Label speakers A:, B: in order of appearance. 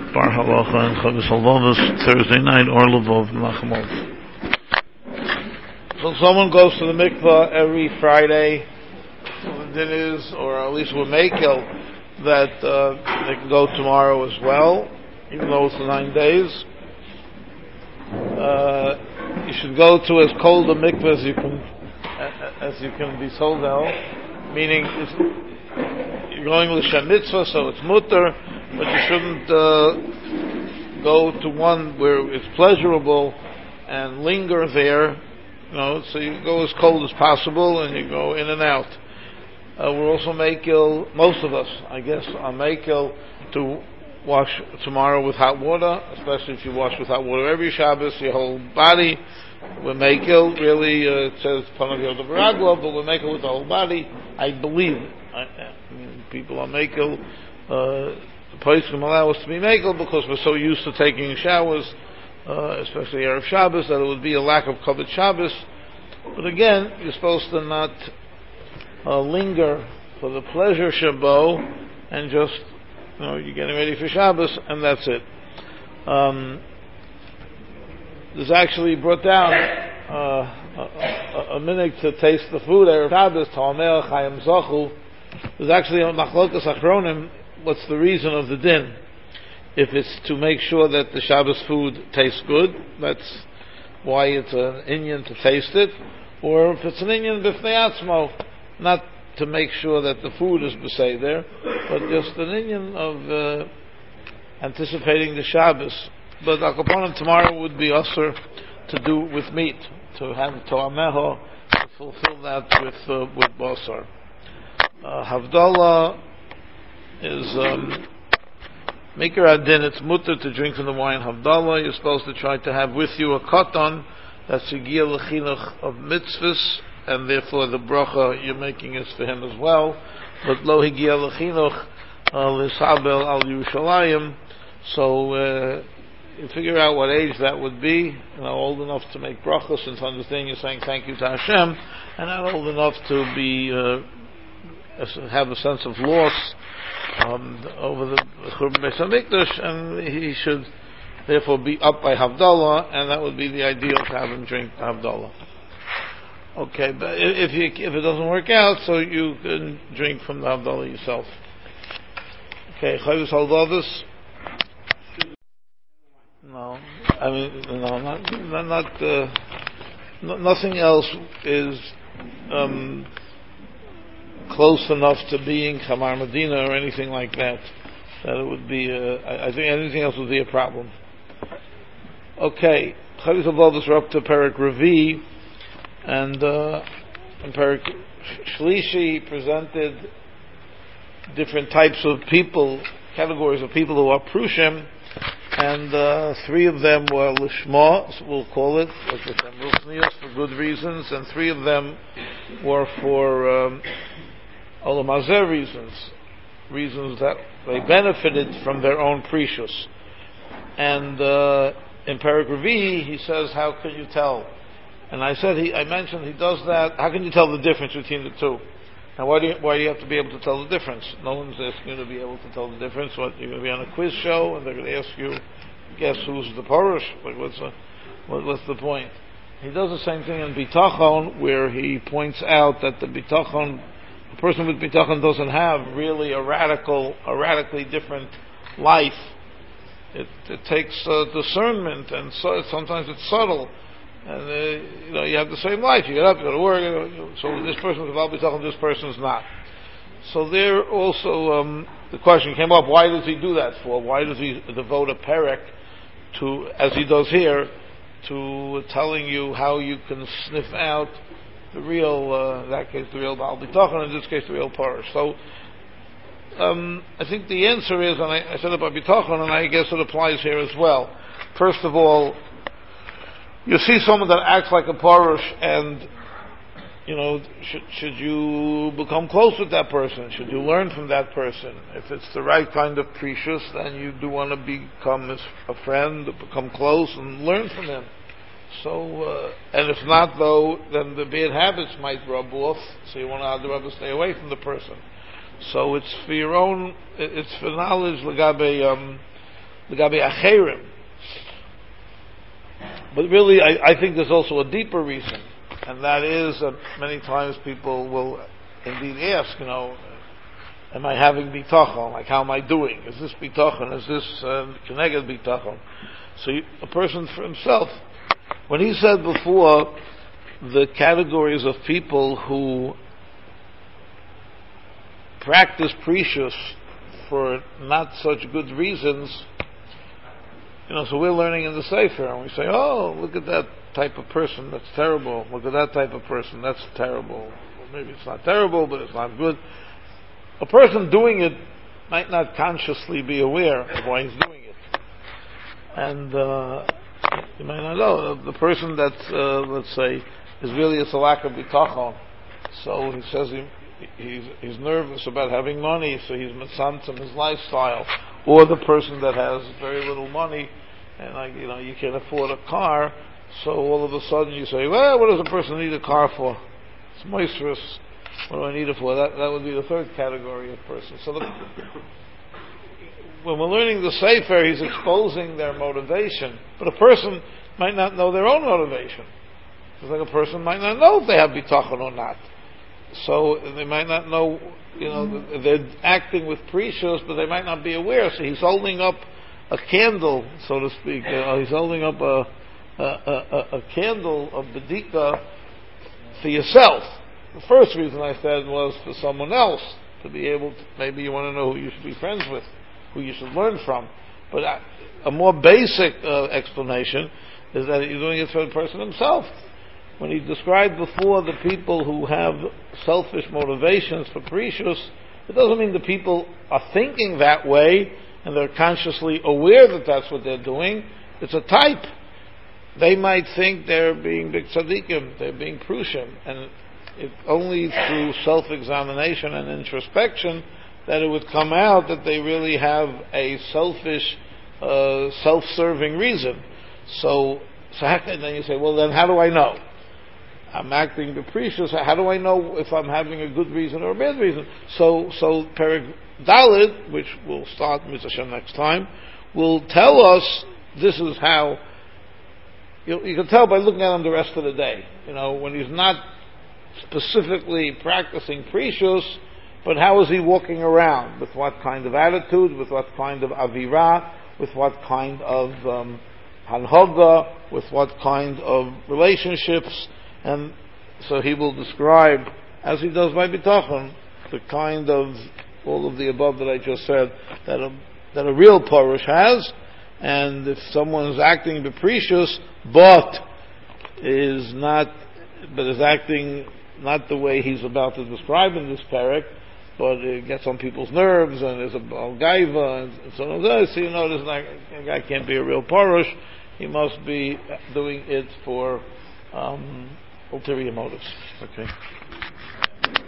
A: Bar Halacha and Chavis Halvavos Thursday night, or Lvov Nachamov. So someone goes to the mikvah every Friday for the dinners, or at least with Mekel, that they can go tomorrow as well, even though it's the 9 days. You should go to as cold a mikvah as you can be sold out, meaning you're going l'shem mitzvah, so it's mutter, but you shouldn't go to one where it's pleasurable and linger there. So you go as cold as possible and you go in and out. We're also makel, most of us, I guess, are makel to wash tomorrow with hot water, especially if you wash with hot water every Shabbos, your whole body. We're makel, really, it says Panav Yoda Baraglo, but we're makel with the whole body. I believe, people are makel, the place can allow us to be makel because we're so used to taking showers, especially Erev Shabbos, that it would be a lack of Kavod Shabbos. But again, you're supposed to not linger for the pleasure Shabo, and just, you're getting ready for Shabbos, and that's it. There's actually brought down a minute to taste the food, Erev Shabbos, Talmei Chayim Zochu. There's actually a Machlokas Achronim, what's the reason of the din? If it's to make sure that the Shabbos food tastes good, that's why it's an inyan to taste it, or if it's an inyan b'fnei atzmo, not to make sure that the food is b'seder, but just an inyan of anticipating the Shabbos. But Al Kaponim tomorrow would be usher to do with meat, to have to'ameho, to fulfill that with basar. Havdalah is Maker Adin, it's mutter to drink from the wine Havdalah. You're supposed to try to have with you a katan that's a giyah l'chinuch of mitzvahs, and therefore the bracha you're making is for him as well. But lo higiyah l'chinuch l'sabel al Yerushalayim. So you figure out what age that would be. Old enough to make bracha, since understanding you're saying thank you to Hashem, and not old enough to be have a sense of loss over the Churban Beis Hamikdash, and he should therefore be up by Havdalah, and that would be the ideal to have him drink Havdalah. Okay, but if it doesn't work out, so you can drink from the Havdalah yourself. Okay, Chavis Halvavos. Nothing else is close enough to being Chamar Medina or anything like that it would be I think anything else would be a problem. Okay, Chavis Halvavos are up to Perek Revi, and in Perek Shlishi presented different types of people, categories of people who are Prushim, and 3 of them were Lishma, so we'll call it, for good reasons, and 3 of them were for Olam Hazeh reasons that they benefited from their own precious. And in Perek Revi, he says, how can you tell? And I mentioned he does that. How can you tell the difference between the two? Now, why do you have to be able to tell the difference? No one's asking you to be able to tell the difference. What, you're going to be on a quiz show and they're going to ask you, guess who's the Porush? Like, what's the point? He does the same thing in Bitachon, where he points out that the Bitachon, a person with Bitachon doesn't have really a radically different life. It takes discernment, and so sometimes it's subtle. And you have the same life. You get up, you go to work. So this person is about Bitachon, this person's not. So there also the question came up: why does he do that for? Why does he devote a perek to, as he does here, to telling you how you can sniff out the real, in that case, the real Baal Bitachon, in this case, the real Parish. So I think the answer is, and I said about Bitachon, and I guess it applies here as well. First of all, you see someone that acts like a Parish, and should you become close with that person? Should you learn from that person? If it's the right kind of precious, then you do want to become a friend, become close, and learn from him. So, and if not, though, then the bad habits might rub off, so you want to rather stay away from the person. So it's for your own, it's for knowledge, Lagabe, L'gabi acherim. But really, I think there's also a deeper reason, and that is that many times people will indeed ask, am I having bitachon? Like, how am I doing? Is this bitachon? Is this keneged bitachon? So a person for himself, when he said before the categories of people who practice precious for not such good reasons, so we're learning in the Sefer, and we say, oh, look at that type of person, that's terrible. Look at that type of person, that's terrible. Well, maybe it's not terrible, but it's not good. A person doing it might not consciously be aware of why he's doing it. And you might not know. The person that, let's say, is really a salak of bitachon. So he says he's nervous about having money, so he's mitzamtzem his lifestyle. Or the person that has very little money, and you can't afford a car, so all of a sudden you say, well, what does a person need a car for? It's moisterous. What do I need it for? That would be the third category of person. So when we're learning the Sefer, he's exposing their motivation. But a person might not know their own motivation. It's like a person might not know if they have bitachon or not. So they might not know, they're acting with precious, but they might not be aware. So he's holding up a candle, so to speak. He's holding up a candle of bedika for yourself. The first reason I said was for someone else, to be able to, maybe you want to know who you should be friends with, who you should learn from. But a more basic explanation is that you're doing it for the person himself. When he described before the people who have selfish motivations for precious, it doesn't mean the people are thinking that way and they're consciously aware that that's what they're doing. It's a type. They might think they're being big tzaddikim, they're being prushim, and it only through self-examination and introspection that it would come out that they really have a selfish, self-serving reason. So then you say, well, then how do I know? I'm acting capricious. How do I know if I'm having a good reason or a bad reason? So Perek Daled, which we'll start Mitzvah Hashem next time, will tell us this is how. You can tell by looking at him the rest of the day. When he's not specifically practicing precious, but how is he walking around? With what kind of attitude? With what kind of avira? With what kind of hanhoga? With what kind of relationships? And so he will describe, as he does by bitachon, the kind of all of the above that I just said that a real parush has. And if someone is acting capricious, but is acting not the way he's about to describe in this parak, but it gets on people's nerves and there's a gaiva and so on. So this guy can't be a real parush. He must be doing it for ulterior motives. Okay.